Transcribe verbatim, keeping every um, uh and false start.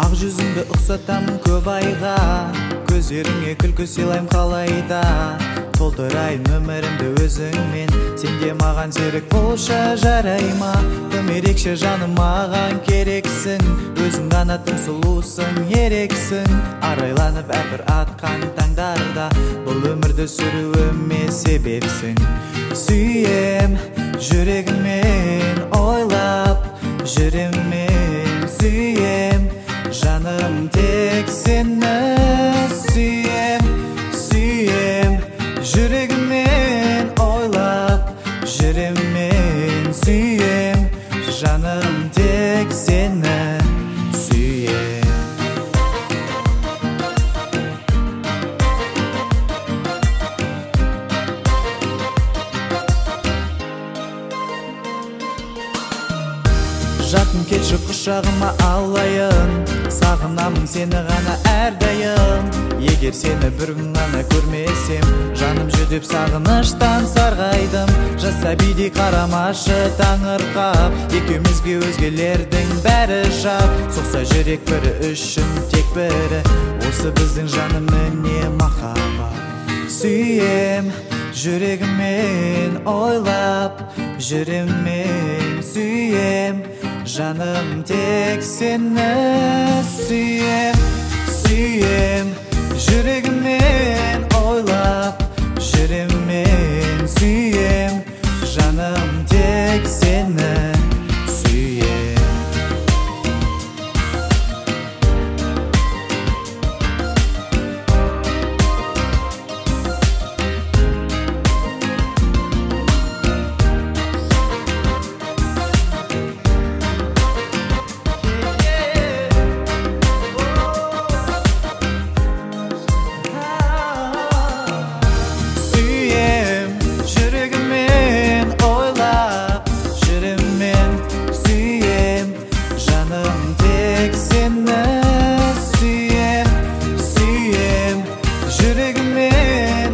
ақ жүзіңді ұқсатамын көп айға, көздеріңе күлкі сыйлайым қалайда. Толтырайын өмірімді өзіңмен, сен де маған серік болшы жарай ма? Тым ерекше жаным маған керексің, өзің ғана тым сұлусың, ерексің. Арайланып әрбір атқан таңдарда, бұл өмірді сүруіме себепсің. Сүйем жүрегіммен ойлап, жүремін сүйем, жаным тек сені сүйем, сүйем жүрегіммен ойлап, жүремін сүйем, жаным тек сені сүйем. Жақын келші құшағыма алайын, сағынамын сені ғана әрдайым. Егер сені бір күн ғана көрмесем, жаным жүдеп сағыныштан сарғайдым. Жас сәбидей қарамашы таңырқап, екеумізге өзгелердің бәрі жат. Соқса жүрек бірі үшін тек бірі, осы біздің жаным міне махаббат. Сүйем жүрегіммен ойлап, жүремін сүйем, жаным тек сені сүйем, сүйем жүрегіммен ойлап, жүремін сүйем, жаным тек сені сүйем. Жүрегіммен